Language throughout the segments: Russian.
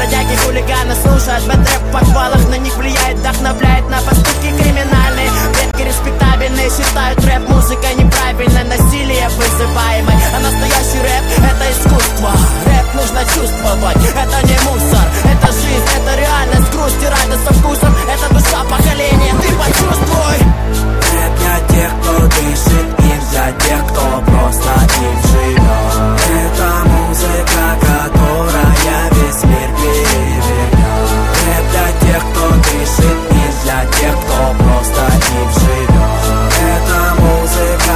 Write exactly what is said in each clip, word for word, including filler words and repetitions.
бродяги, хулиганы слушают бэт-рэп в подвалах. На них влияет, вдохновляет на поступки криминальные. Редко респектабельные считают рэп музыкой неправильной, насилие вызываемой. А настоящий рэп — это искусство. Рэп нужно чувствовать, это не мусор. Это жизнь, это реальность, грусть и радость со вкусом. Это душа поколения, ты почувствуй. Рэп для тех, кто дышит им, для тех, кто просто им живет. Это музыка, которая весь мир перевернет. Рэп для тех, кто дышит им, для тех, кто просто им живет. Это музыка,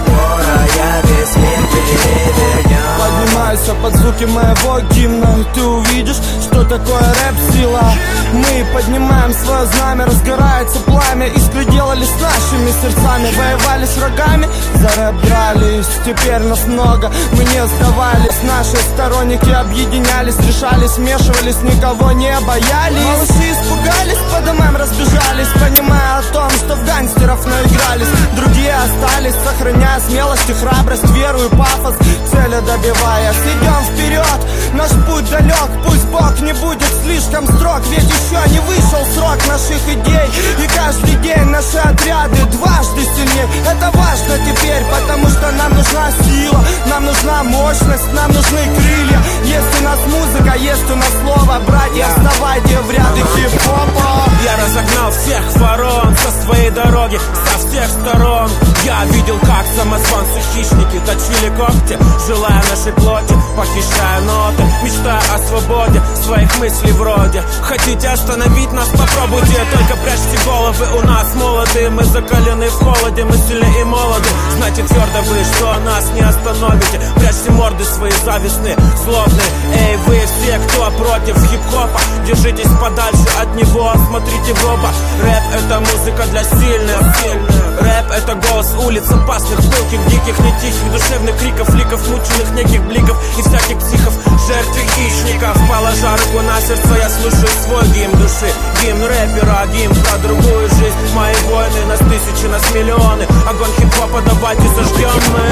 которая весь мир перевернет. Поднимайся под звуки моего гимна, и ты увидишь, что такое рэп-сила. Мы поднимаем свое знамя, разгорается пламя. Искры делали с нашими сердцами, воевали с врагами, за рэп дрались. Теперь нас много, мы не сдавались. Наши сторонники объединялись, решались, смешивались, никого не боялись. Малыши испугались, по домам разбежались, понимая о том, что в гангстеров наигрались. Другие остались, сохраняя смелость и храбрость, веру и пафос, цели добиваясь. Идем вперед, наш путь далек, пусть Бог не будет слишком строг, ведь еще не вышел срок наших идей. И каждый день наши отряды дважды сильнее. Это важно теперь, потому что нам нужна сила, нам нужна мощность, нам нужны крылья. Есть у нас музыка, есть у нас слово. Братья, вставайте в ряды хип-хопа. Я разогнал всех ворон со своей дороги, со всех сторон. Я видел, как самозванцы хищники точили когти, желая нашей плоти, похищая ноты, мечтая о свободе своих мыслей вроде. Хотите остановить нас, попробуйте, только прячьте головы, у нас молодые. Мы закалены в холоде, мы сильны и молоды. Знаете твердо вы, что нас не остановите. Прячьте морды свои завистные, злобные. Эй, вы все, кто против хип-хопа, держитесь подальше от него, смотрите в оба. Рэп — это музыка для сильных. Рэп — это голос улиц, опасных, пылких, диких, не тихих, душевных криков, ликов, мученых неких бликов и всяких психов, жертв и хищников. Положа руку на сердце, я слушаю свой гимн души, гимн рэпера, гимн про другую жизнь. Мои войны, нас тысячи, нас миллионы. Огонь хип-хопа давайте зажгем мы.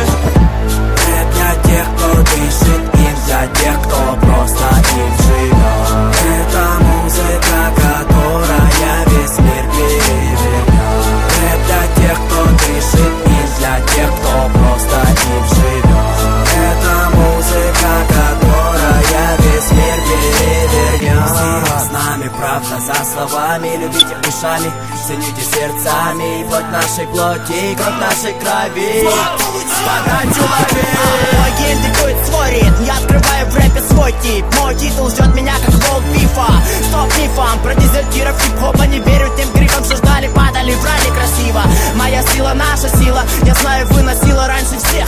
Рэп для тех, кто дышит им, для тех, кто просто им живет. Это музыка, которая весь мир перевернет. Рэп для тех, кто дышит им, для тех, кто просто им живет. Это музыка, которая весь мир перевернет. Сила с нами, правда за словами. Любите ушами, цените сердцами. Плоть нашей плоти, кровь нашей крови. Подачу лови. Мой гель диктует свой ритм, я открываю в рэпе свой тип. Мой титул ждет меня как волк бифа. Стоп мифам, про дезертиров хип-хопа не верю тем грифам, что ждали, падали, врали красиво. Моя сила, наша сила, я знаю, выносила раньше всех.